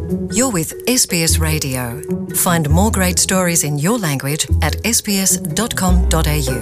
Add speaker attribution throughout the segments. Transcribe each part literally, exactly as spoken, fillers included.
Speaker 1: You're with S B S Radio. Find more great stories in your language at s b s dot com dot a u.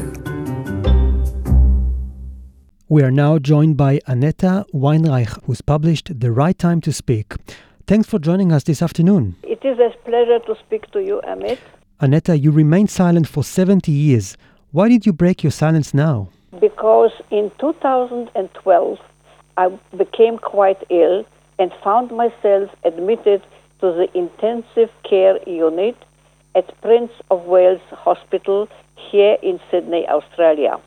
Speaker 2: We are now joined by Aneta Weinreich, who's published The Right Time to Speak. Thanks for joining us this afternoon.
Speaker 3: It is a pleasure to speak to you, Amit.
Speaker 2: Aneta, you remained silent for seventy years. Why did you break your silence now?
Speaker 3: Because in two thousand twelve, I became quite ill and found myself admitted to the intensive care unit at Prince of Wales Hospital here in Sydney, Australia.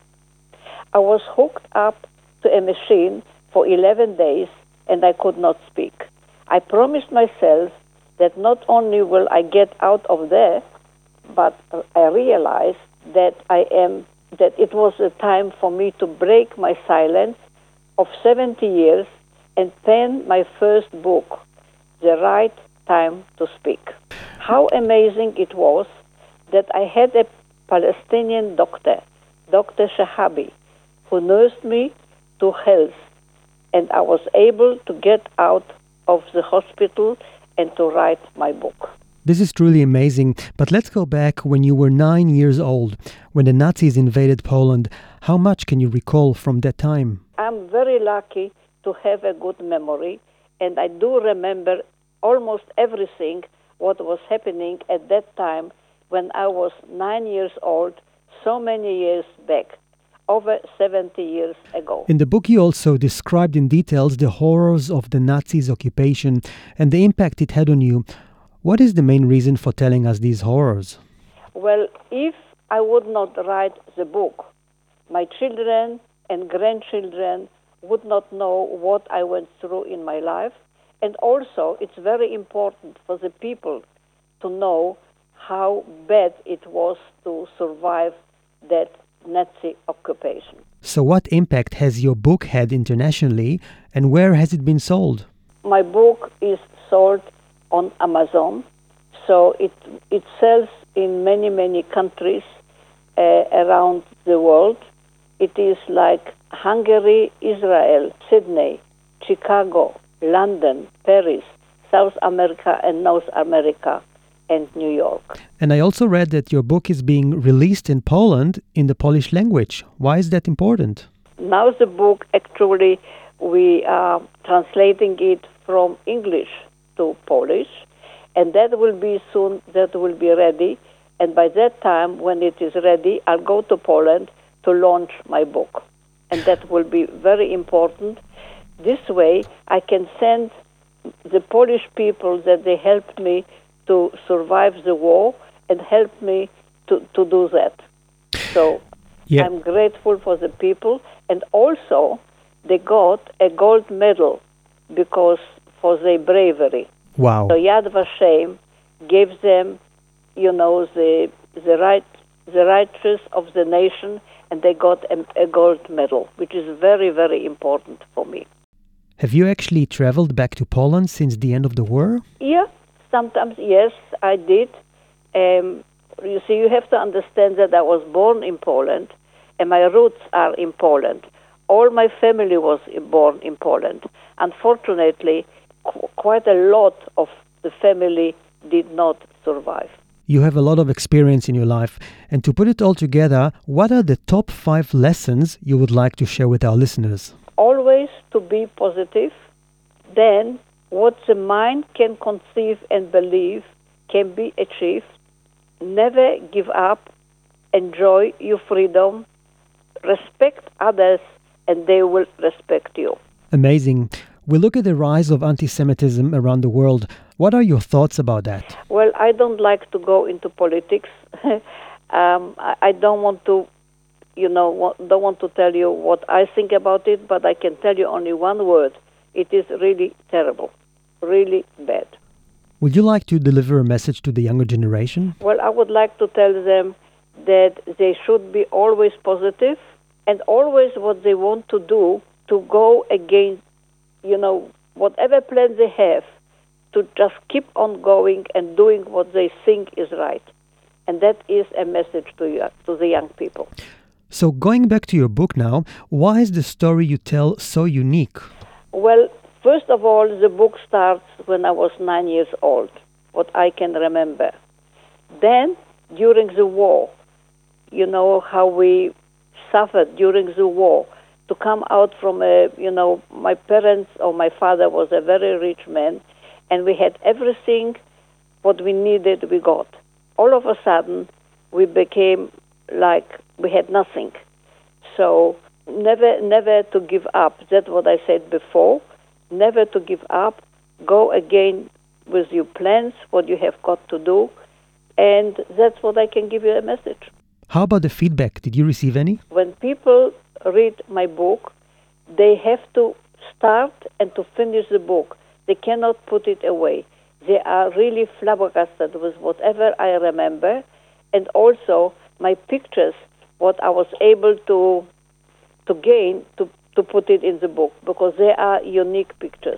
Speaker 3: I was hooked up to a machine for eleven days and I could not speak. I promised myself that not only will I get out of there, but I realized that I am that it was a time for me to break my silence of seventy years and pen my first book, The Right Time to Speak. How amazing it was that I had a Palestinian doctor, Doctor Shahabi, who nursed me to health, and I was able to get out of the hospital and to write my book.
Speaker 2: This is truly amazing, but let's go back when you were nine years old, when the Nazis invaded Poland. How much can you recall from that time?
Speaker 3: I'm very lucky to have a good memory, and I do remember almost everything what was happening at that time when I was nine years old, so many years back, over seventy years ago.
Speaker 2: In the book you also described in details the horrors of the Nazis' occupation and the impact it had on you. What is the main reason for telling us these horrors?
Speaker 3: Well, if I would not write the book, my children and grandchildren would not know what I went through in my life. And also, it's very important for the people to know how bad it was to survive that Nazi occupation.
Speaker 2: So what impact has your book had internationally, and where has it been sold?
Speaker 3: My book is sold on Amazon, so it it sells in many, many countries uh, around the world. It is like Hungary, Israel, Sydney, Chicago, London, Paris, South America and North America, and New York.
Speaker 2: And I also read that your book is being released in Poland in the Polish language. Why is that important?
Speaker 3: Now the book, actually, we are translating it from English to Polish, and that will be soon, that will be ready. And by that time, when it is ready, I'll go to Poland to launch my book. And that will be very important. This way, I can send the Polish people that they helped me to survive the war and help me to, to do that. So yeah. I'm grateful for the people. And also, they got a gold medal because for their bravery.
Speaker 2: Wow.
Speaker 3: So Yad Vashem gave them, you know, the the right the righteous of the nation, and they got a, a gold medal, which is very, very important for me.
Speaker 2: Have you actually traveled back to Poland since the end of the war?
Speaker 3: Yeah, sometimes, yes, I did. Um, you see, you have to understand that I was born in Poland, and my roots are in Poland. All my family was born in Poland. Unfortunately, qu- quite a lot of the family did not survive.
Speaker 2: You have a lot of experience in your life. And to put it all together, what are the top five lessons you would like to share with our listeners?
Speaker 3: Always to be positive. Then, what the mind can conceive and believe can be achieved. Never give up. Enjoy your freedom. Respect others, and they will respect you.
Speaker 2: Amazing. We look at the rise of anti-Semitism around the world. What are your thoughts about that?
Speaker 3: Well, I don't like to go into politics. um, I, I don't want to, you know, don't want to tell you what I think about it, but I can tell you only one word. It is really terrible, really bad.
Speaker 2: Would you like to deliver a message to the younger generation?
Speaker 3: Well, I would like to tell them that they should be always positive and always what they want to do to go against, you know, whatever plan they have, to just keep on going and doing what they think is right. And that is a message to you, to the young people.
Speaker 2: So going back to your book now, why is the story you tell so unique?
Speaker 3: Well, First of all, the book starts when I was nine years old, what I can remember. Then, during the war, you know how we suffered during the war. To come out from a, you know, my parents or my father was a very rich man, and we had everything what we needed, we got. All of a sudden, we became like we had nothing. So never, never to give up. That's what I said before. Never to give up. Go again with your plans, what you have got to do, and that's what I can give you a message.
Speaker 2: How about the feedback? Did you receive any?
Speaker 3: When people read my book, they have to start and to finish the book. They cannot put it away. They are really flabbergasted with whatever I remember, and also my pictures, what I was able to to gain, to, to put it in the book, because they are unique pictures.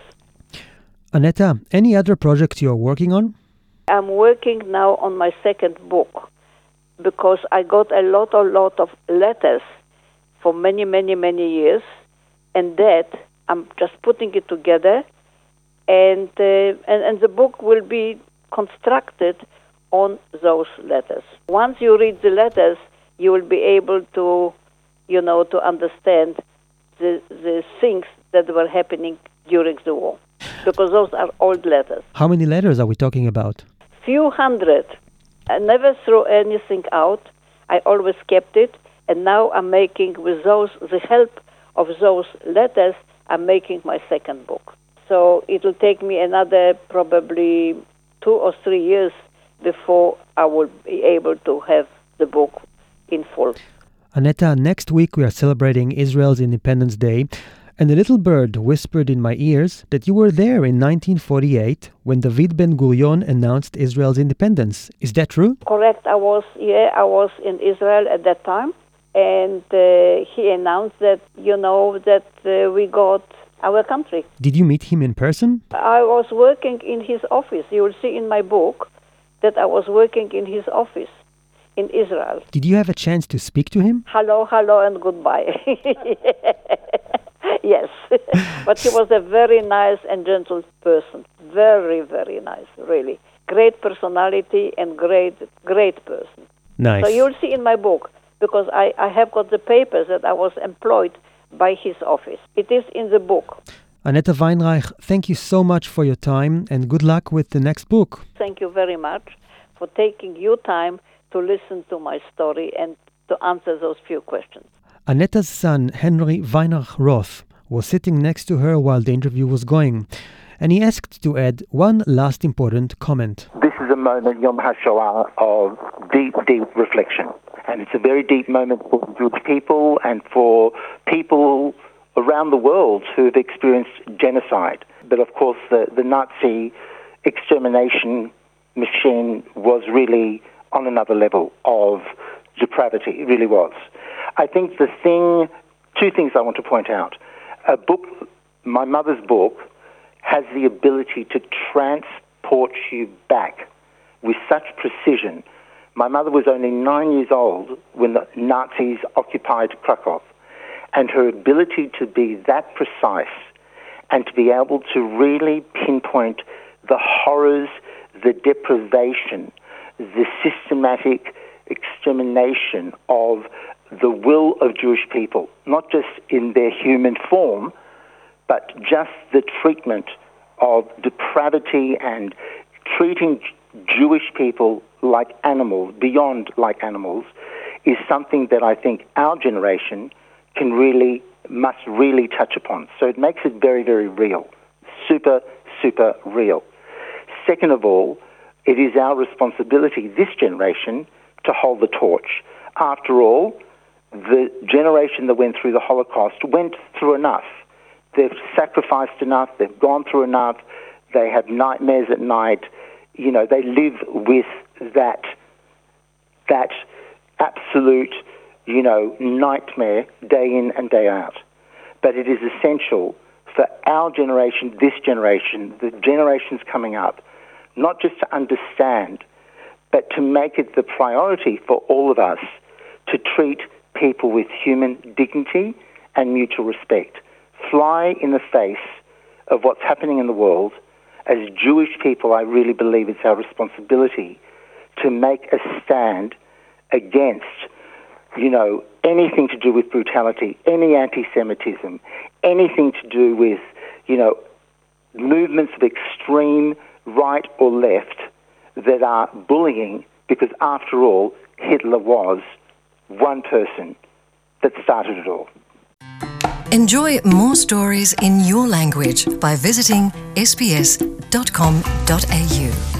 Speaker 2: Aneta, any other projects you're working on?
Speaker 3: I'm working now on my second book, because I got a lot, a lot of letters for many, many, many years, and that I'm just putting it together, and uh, and, and the book will be constructed on those letters. Once you read the letters, you will be able to, you know, to understand the the things that were happening during the war, because those are old letters.
Speaker 2: How many letters are we talking about?
Speaker 3: Few hundred. I never threw anything out. I always kept it. And now I'm making, with those, the help of those letters, I'm making my second book. So it'll take me another probably two or three years before I will be able to have the book in full.
Speaker 2: Aneta, next week we are celebrating Israel's Independence Day, and a little bird whispered in my ears that you were there in nineteen forty-eight when David Ben-Gurion announced Israel's independence. Is that true?
Speaker 3: Correct. I was, yeah, I was in Israel at that time. And uh, he announced that, you know, that uh, we got our country.
Speaker 2: Did you meet him in person?
Speaker 3: I was working in his office. You will see in my book that I was working in his office in Israel.
Speaker 2: Did you have a chance to speak to him?
Speaker 3: Hello, hello, and goodbye. Yes. But he was a very nice and gentle person. Very, very nice, really. Great personality and great, great person.
Speaker 2: Nice.
Speaker 3: So you'll see in my book, because I, I have got the papers that I was employed by his office. It is in the book.
Speaker 2: Aneta Weinreich, thank you so much for your time and good luck with the next book.
Speaker 3: Thank you very much for taking your time to listen to my story and to answer those few questions.
Speaker 2: Aneta's son, Henry Weinreich Roth, was sitting next to her while the interview was going, and he asked to add one last important comment.
Speaker 4: This is a moment, Yom HaShoah, of deep, deep reflection. And it's a very deep moment for the Jewish people and for people around the world who have experienced genocide. But of course, the, the Nazi extermination machine was really on another level of depravity. It really was. I think the thing, two things I want to point out. A book, my mother's book, has the ability to transport you back with such precision. My mother was only nine years old when the Nazis occupied Krakow, and her ability to be that precise and to be able to really pinpoint the horrors, the deprivation, the systematic extermination of the will of Jewish people, not just in their human form, but just the treatment of depravity and treating Jewish people like animals, beyond like animals, is something that I think our generation can really, must really touch upon. So it makes it very, very real. Super, super real. Second of all, it is our responsibility, this generation, to hold the torch. After all, the generation that went through the Holocaust went through enough. They've sacrificed enough, they've gone through enough, they have nightmares at night. You know, they live with that, that absolute, you know, nightmare day in and day out. But it is essential for our generation, this generation, the generations coming up, not just to understand, but to make it the priority for all of us to treat people with human dignity and mutual respect. Fly in the face of what's happening in the world, as Jewish people, I really believe it's our responsibility to make a stand against, you know, anything to do with brutality, any anti-Semitism, anything to do with, you know, movements of extreme right or left that are bullying, because after all, Hitler was one person that started it all.
Speaker 1: Enjoy more stories in your language by visiting s b s dot com dot a u.